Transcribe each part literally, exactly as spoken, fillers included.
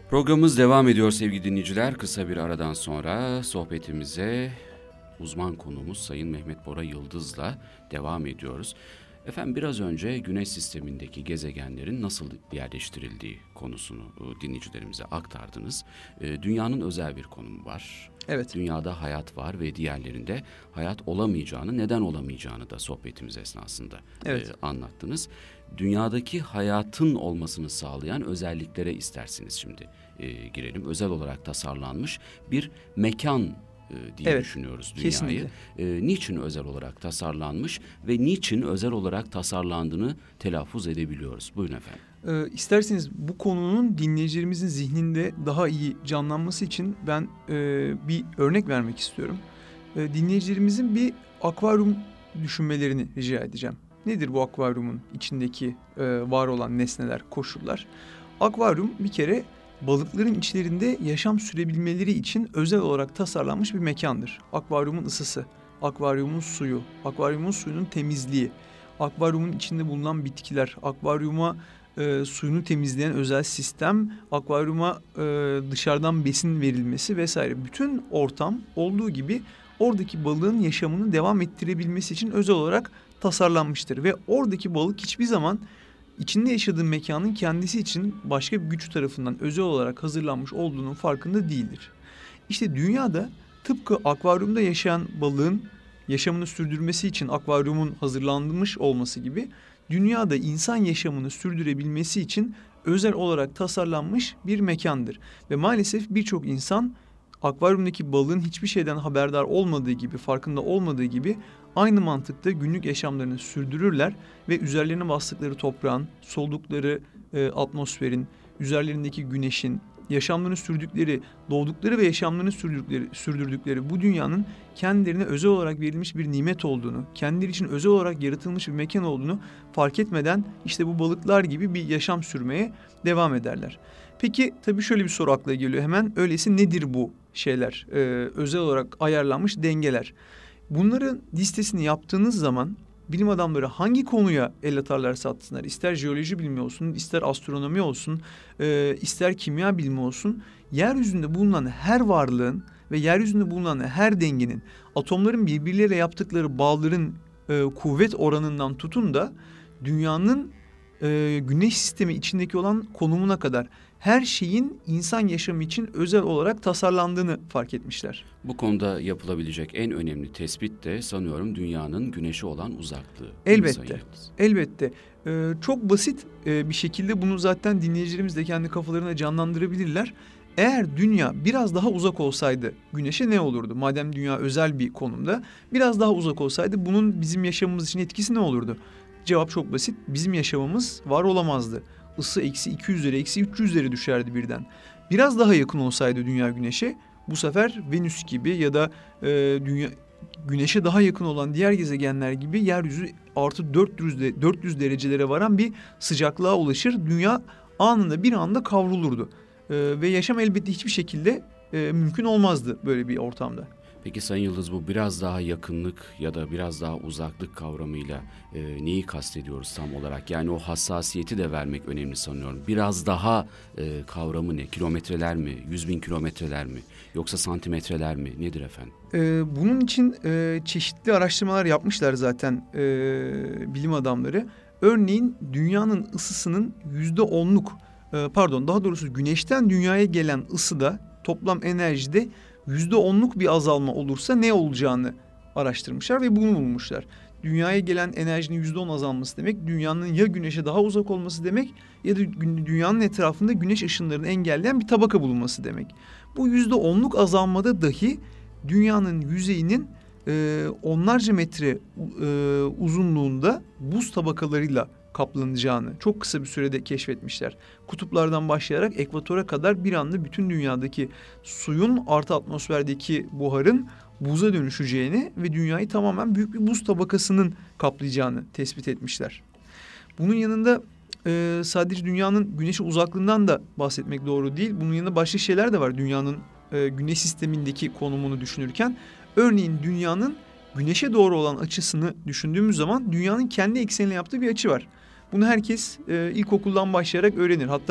Programımız devam ediyor sevgili dinleyiciler. Kısa bir aradan sonra sohbetimize uzman konuğumuz Sayın Mehmet Bora Yıldız'la devam ediyoruz. Efendim biraz önce Güneş sistemindeki gezegenlerin nasıl yerleştirildiği konusunu dinleyicilerimize aktardınız. Dünyanın özel bir konumu var. Evet. Dünyada hayat var ve diğerlerinde hayat olamayacağını, neden olamayacağını da sohbetimiz esnasında evet. e, anlattınız. Dünyadaki hayatın olmasını sağlayan özelliklere isterseniz şimdi e, girelim. Özel olarak tasarlanmış bir mekan e, diye evet, düşünüyoruz dünyayı. E, niçin özel olarak tasarlanmış ve niçin özel olarak tasarlandığını telaffuz edebiliyoruz. Buyurun efendim. Ee, isterseniz bu konunun dinleyicilerimizin zihninde daha iyi canlanması için ben e, bir örnek vermek istiyorum. E, dinleyicilerimizin bir akvaryum düşünmelerini rica edeceğim. Nedir bu akvaryumun içindeki e, var olan nesneler, koşullar? Akvaryum bir kere balıkların içlerinde yaşam sürebilmeleri için özel olarak tasarlanmış bir mekandır. Akvaryumun ısısı, akvaryumun suyu, akvaryumun suyunun temizliği, akvaryumun içinde bulunan bitkiler, akvaryuma e, suyunu temizleyen özel sistem, akvaryuma e, dışarıdan besin verilmesi vesaire. Bütün ortam olduğu gibi oradaki balığın yaşamını devam ettirebilmesi için özel olarak tasarlanmıştır. Ve oradaki balık hiçbir zaman içinde yaşadığı mekanın kendisi için başka bir güç tarafından özel olarak hazırlanmış olduğunun farkında değildir. İşte dünyada tıpkı akvaryumda yaşayan balığın yaşamını sürdürmesi için akvaryumun hazırlanmış olması gibi dünyada insan yaşamını sürdürebilmesi için özel olarak tasarlanmış bir mekandır. Ve maalesef birçok insan akvaryumdaki balığın hiçbir şeyden haberdar olmadığı gibi, farkında olmadığı gibi aynı mantıkta günlük yaşamlarını sürdürürler ve üzerlerine bastıkları toprağın, soldukları e, atmosferin, üzerlerindeki güneşin, yaşamlarını sürdükleri, doğdukları ve yaşamlarını sürdürdükleri, sürdürdükleri bu dünyanın kendilerine özel olarak verilmiş bir nimet olduğunu, kendileri için özel olarak yaratılmış bir mekan olduğunu fark etmeden işte bu balıklar gibi bir yaşam sürmeye devam ederler. Peki tabii şöyle bir soru akla geliyor hemen. Öyleyse nedir bu şeyler? Ee, özel olarak ayarlanmış dengeler. Bunların listesini yaptığınız zaman bilim adamları hangi konuya el atarlarsa atsınlar, ister jeoloji bilimi olsun, ister astronomi olsun, e, ister kimya bilimi olsun, yeryüzünde bulunan her varlığın ve yeryüzünde bulunan her dengenin, atomların birbirleriyle yaptıkları bağların e, kuvvet oranından tutun da dünyanın e, güneş sistemi içindeki olan konumuna kadar her şeyin insan yaşamı için özel olarak tasarlandığını fark etmişler. Bu konuda yapılabilecek en önemli tespit de sanıyorum dünyanın güneşe olan uzaklığı. Elbette, elbette. Ee, çok basit e, bir şekilde bunu zaten dinleyicilerimiz de kendi kafalarına canlandırabilirler. Eğer dünya biraz daha uzak olsaydı güneşe ne olurdu? Madem dünya özel bir konumda, biraz daha uzak olsaydı bunun bizim yaşamımız için etkisi ne olurdu? Cevap çok basit. Bizim yaşamımız var olamazdı. Isı eksi iki yüzlere, eksi üç yüzlere düşerdi birden. Biraz daha yakın olsaydı dünya güneşe, bu sefer Venüs gibi ya da e, dünya güneşe daha yakın olan diğer gezegenler gibi yeryüzü artı dört yüz, dört yüz derecelere varan bir sıcaklığa ulaşır. Dünya anında bir anda kavrulurdu. E, ve yaşam elbette hiçbir şekilde e, mümkün olmazdı böyle bir ortamda. Peki Sayın Yıldız, bu biraz daha yakınlık ya da biraz daha uzaklık kavramıyla e, neyi kastediyoruz tam olarak? Yani o hassasiyeti de vermek önemli sanıyorum. Biraz daha e, kavramı ne? Kilometreler mi? Yüz bin kilometreler mi? Yoksa santimetreler mi? Nedir efendim? Ee, bunun için e, çeşitli araştırmalar yapmışlar zaten e, bilim adamları. Örneğin dünyanın ısısının yüzde onluk, e, pardon daha doğrusu güneşten dünyaya gelen ısıda toplam enerjide yüzde onluk bir azalma olursa ne olacağını araştırmışlar ve bunu bulmuşlar. Dünyaya gelen enerjinin yüzde on azalması demek, dünyanın ya güneşe daha uzak olması demek ya da dünyanın etrafında güneş ışınlarını engelleyen bir tabaka bulunması demek. Bu yüzde onluk azalmada dahi dünyanın yüzeyinin e, onlarca metre e, uzunluğunda buz tabakalarıyla kaplanacağını çok kısa bir sürede keşfetmişler. Kutuplardan başlayarak ekvatora kadar bir anda bütün dünyadaki suyun artı atmosferdeki buharın buza dönüşeceğini ve dünyayı tamamen büyük bir buz tabakasının kaplayacağını tespit etmişler. Bunun yanında e, sadece dünyanın güneşe uzaklığından da bahsetmek doğru değil. Bunun yanında başka şeyler de var dünyanın e, güneş sistemindeki konumunu düşünürken. Örneğin dünyanın güneşe doğru olan açısını düşündüğümüz zaman dünyanın kendi eksenine yaptığı bir açı var. Bunu herkes e, ilkokuldan başlayarak öğrenir. Hatta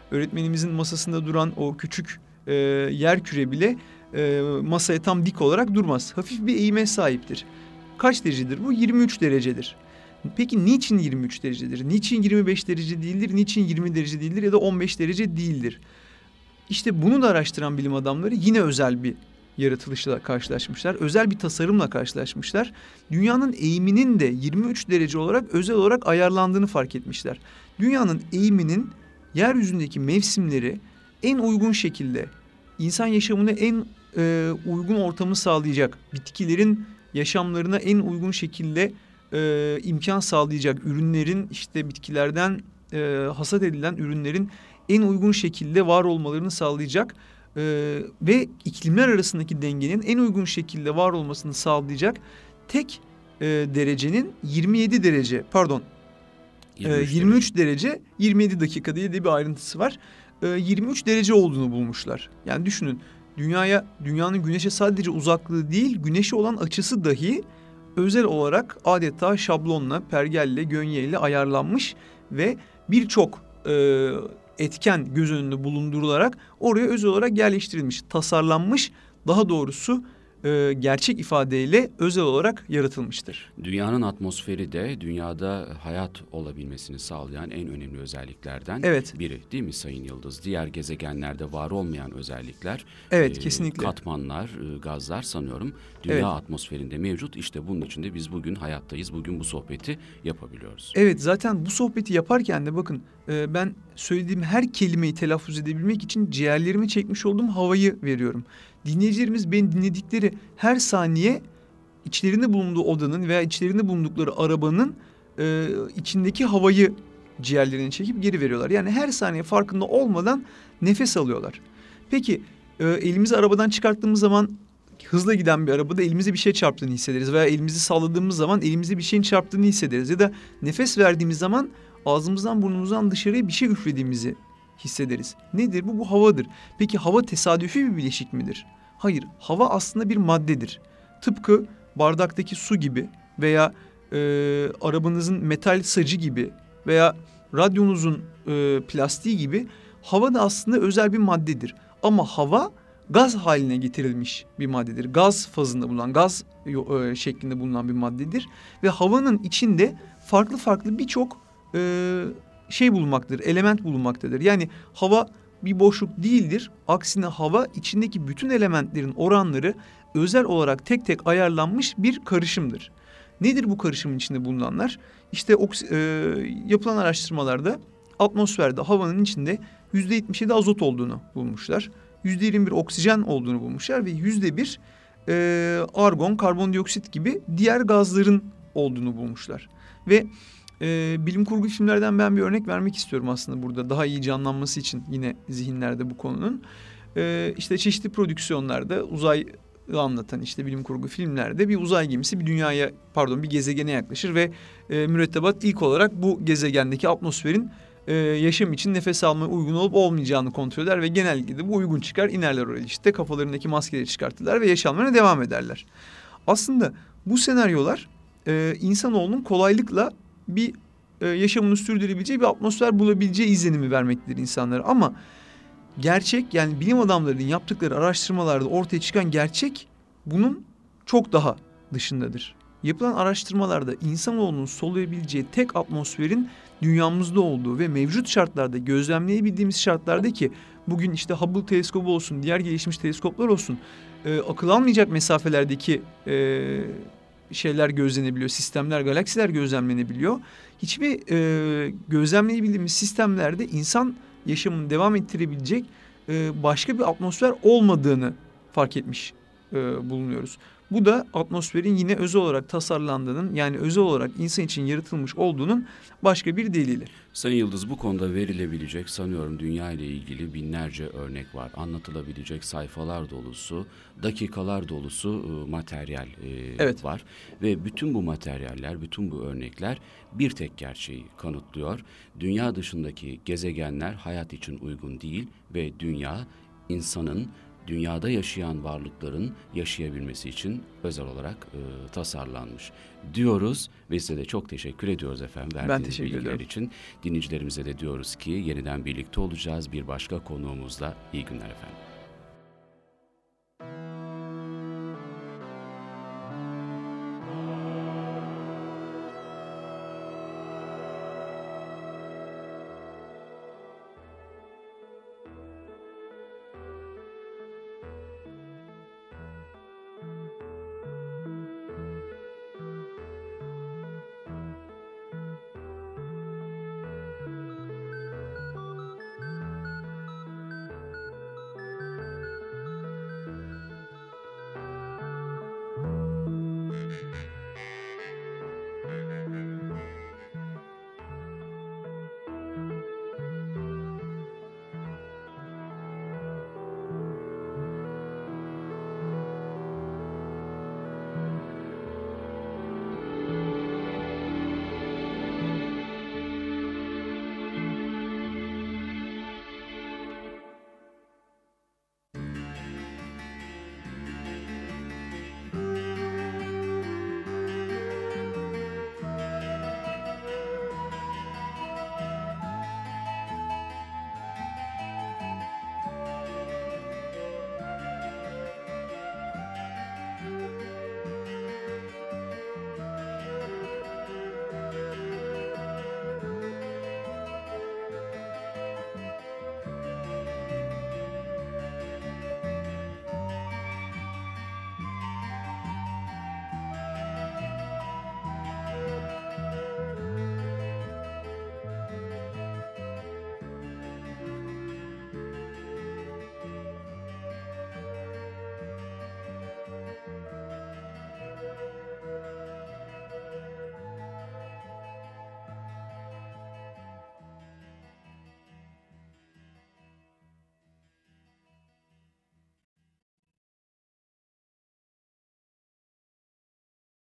öğretmenimizin masasında duran o küçük e, yer küre bile e, masaya tam dik olarak durmaz. Hafif bir eğime sahiptir. Kaç derecedir bu? yirmi üç derecedir. Peki niçin yirmi üç derecedir? Niçin yirmi beş derece değildir? Niçin yirmi derece değildir ya da on beş derece değildir? İşte bunu da araştıran bilim adamları yine özel bir yaratılışla karşılaşmışlar. Özel bir tasarımla karşılaşmışlar. Dünyanın eğiminin de yirmi üç derece olarak özel olarak ayarlandığını fark etmişler. Dünyanın eğiminin yeryüzündeki mevsimleri en uygun şekilde, insan yaşamına en e, uygun ortamı sağlayacak, bitkilerin yaşamlarına en uygun şekilde e, imkan sağlayacak ürünlerin, işte bitkilerden e, hasat edilen ürünlerin en uygun şekilde var olmalarını sağlayacak e, ve iklimler arasındaki dengenin en uygun şekilde var olmasını sağlayacak tek e, derecenin yirmi yedi derece, pardon yirmi üç, e, yirmi üç derece yirmi yedi dakika diye de bir ayrıntısı var. E, yirmi üç derece olduğunu bulmuşlar. Yani düşünün, dünyaya, dünyanın güneşe sadece uzaklığı değil, güneşe olan açısı dahi özel olarak adeta şablonla, pergelle, gönyeyle ayarlanmış ve birçok e, etken göz önünde bulundurularak oraya özel olarak yerleştirilmiş, tasarlanmış, daha doğrusu e, gerçek ifadeyle özel olarak yaratılmıştır. Dünyanın atmosferi de dünyada hayat olabilmesini sağlayan en önemli özelliklerden Evet. biri değil mi Sayın Yıldız? Diğer gezegenlerde var olmayan özellikler, Evet, e, kesinlikle. katmanlar, e, gazlar sanıyorum dünya Evet. atmosferinde mevcut. İşte bunun için de biz bugün hayattayız, bugün bu sohbeti yapabiliyoruz. Evet, zaten bu sohbeti yaparken de bakın e, ben söylediğim her kelimeyi telaffuz edebilmek için ciğerlerime çekmiş olduğum havayı veriyorum. Dinleyicilerimiz beni dinledikleri her saniye içlerinde bulunduğu odanın veya içlerinde bulundukları arabanın e, içindeki havayı ciğerlerine çekip geri veriyorlar. Yani her saniye farkında olmadan nefes alıyorlar. Peki e, elimizi arabadan çıkarttığımız zaman hızla giden bir arabada elimize bir şey çarptığını hissederiz veya elimizi salladığımız zaman elimize bir şeyin çarptığını hissederiz ya da nefes verdiğimiz zaman ağzımızdan burnumuzdan dışarıya bir şey üflediğimizi hissederiz. Nedir bu? Bu havadır. Peki hava tesadüfi bir bileşik midir? Hayır, hava aslında bir maddedir. Tıpkı bardaktaki su gibi veya e, arabanızın metal sacı gibi veya radyonuzun e, plastiği gibi hava da aslında özel bir maddedir. Ama hava gaz haline getirilmiş bir maddedir. Gaz fazında bulunan, gaz e, şeklinde bulunan bir maddedir. Ve havanın içinde farklı farklı birçok e, şey bulunmaktadır, element bulunmaktadır. Yani hava bir boşluk değildir. Aksine hava içindeki bütün elementlerin oranları özel olarak tek tek ayarlanmış bir karışımdır. Nedir bu karışımın içinde bulunanlar? İşte oks- e, yapılan araştırmalarda atmosferde havanın içinde yüzde yetmiş yedi azot olduğunu bulmuşlar. Yüzde yirmi bir oksijen olduğunu bulmuşlar ve yüzde bir e, argon, karbondioksit gibi diğer gazların olduğunu bulmuşlar. Ve e, bilim kurgu filmlerden ben bir örnek vermek istiyorum aslında burada daha iyi canlanması için yine zihinlerde bu konunun. E, işte çeşitli prodüksiyonlarda uzay anlatan işte bilim kurgu filmlerde bir uzay gemisi bir dünyaya pardon bir gezegene yaklaşır ve e, mürettebat ilk olarak bu gezegendeki atmosferin e, yaşam için nefes almaya uygun olup olmayacağını kontrol eder ve genellikle de bu uygun çıkar, inerler oraya işte kafalarındaki maskeleri çıkartırlar ve yaşamlarına devam ederler. Aslında bu senaryolar e, insanoğlunun kolaylıkla bir e, yaşamını sürdürebileceği bir atmosfer bulabileceği izlenimi vermektedir insanlara ama gerçek, yani bilim adamlarının yaptıkları araştırmalarda ortaya çıkan gerçek bunun çok daha dışındadır. Yapılan araştırmalarda insanoğlunun soluyabileceği tek atmosferin dünyamızda olduğu ve mevcut şartlarda gözlemleyebildiğimiz şartlarda ki bugün işte Hubble teleskobu olsun, diğer gelişmiş teleskoplar olsun, e, akıl almayacak mesafelerdeki e, şeyler gözlenebiliyor, sistemler, galaksiler gözlemlenebiliyor. Hiçbir e, gözlemleyebildiğimiz sistemlerde insan yaşamını devam ettirebilecek e, başka bir atmosfer olmadığını fark etmiş e, bulunuyoruz. Bu da atmosferin yine özel olarak tasarlandığının, yani özel olarak insan için yaratılmış olduğunun başka bir delili. Sayın Yıldız, bu konuda verilebilecek sanıyorum dünya ile ilgili binlerce örnek var. Anlatılabilecek sayfalar dolusu, dakikalar dolusu e, materyal e, Evet. var. Ve bütün bu materyaller, bütün bu örnekler bir tek gerçeği kanıtlıyor. Dünya dışındaki gezegenler hayat için uygun değil ve dünya insanın dünyada yaşayan varlıkların yaşayabilmesi için özel olarak e, tasarlanmış diyoruz ve size de çok teşekkür ediyoruz efendim verdiğiniz bilgiler ediyorum. için. Dinleyicilerimize de diyoruz ki yeniden birlikte olacağız bir başka konuğumuzla. İyi günler efendim.